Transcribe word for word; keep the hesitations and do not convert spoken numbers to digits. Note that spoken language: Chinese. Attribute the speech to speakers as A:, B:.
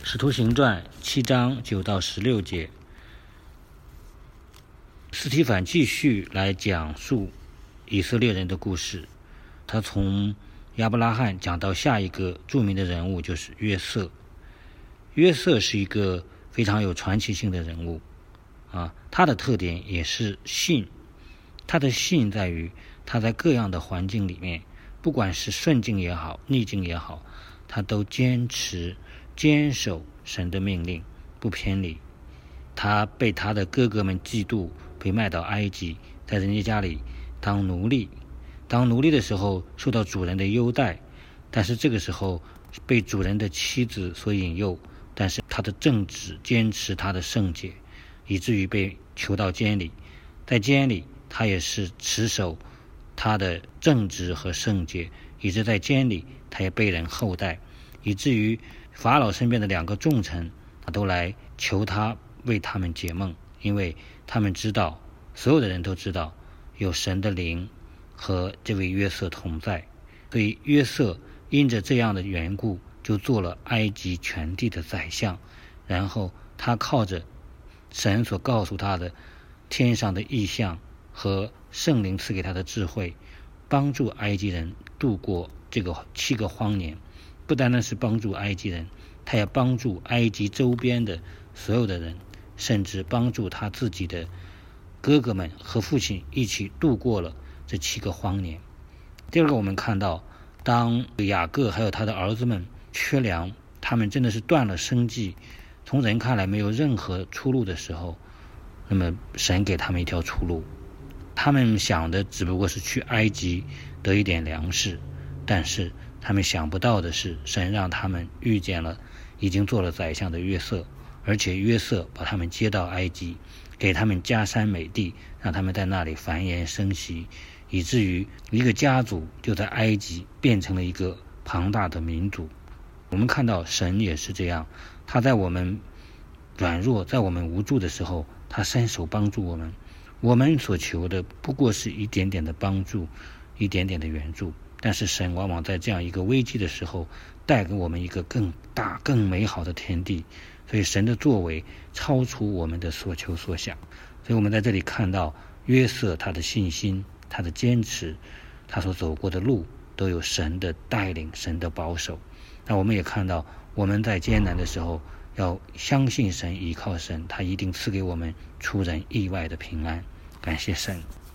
A: 使徒行传七章九到十六节，司提反继续来讲述以色列人的故事。他从亚伯拉罕讲到下一个著名的人物，就是约瑟。约瑟是一个非常有传奇性的人物啊，他的特点也是信。他的信在于他在各样的环境里面，不管是顺境也好，逆境也好，他都坚持坚守神的命令，不偏离。他被他的哥哥们嫉妒，被卖到埃及，在人家家里当奴隶。当奴隶的时候受到主人的优待，但是这个时候被主人的妻子所引诱，但是他的正直坚持他的圣洁，以至于被囚到监里。在监里他也是持守他的正直和圣洁，以致在监里他也被人厚待，以至于法老身边的两个重臣都来求他为他们解梦，因为他们知道，所有的人都知道有神的灵和这位约瑟同在。所以约瑟因着这样的缘故，就做了埃及全地的宰相。然后他靠着神所告诉他的天上的异象和圣灵赐给他的智慧，帮助埃及人度过这个七个荒年。不单单是帮助埃及人，他也帮助埃及周边的所有的人，甚至帮助他自己的哥哥们和父亲一起度过了这七个荒年。第二个，我们看到当雅各还有他的儿子们缺粮，他们真的是断了生计，从人看来没有任何出路的时候，那么神给他们一条出路。他们想的只不过是去埃及得一点粮食，但是他们想不到的是，神让他们遇见了已经做了宰相的约瑟，而且约瑟把他们接到埃及，给他们迦山美地，让他们在那里繁衍生息，以至于一个家族就在埃及变成了一个庞大的民族。我们看到神也是这样，他在我们软弱，在我们无助的时候，他伸手帮助我们。我们所求的不过是一点点的帮助，一点点的援助，但是神往往在这样一个危机的时候，带给我们一个更大更美好的天地。所以神的作为超出我们的所求所想。所以我们在这里看到约瑟他的信心，他的坚持，他所走过的路都有神的带领，神的保守。那我们也看到，我们在艰难的时候要相信神，依靠神，他一定赐给我们出人意外的平安。感谢神。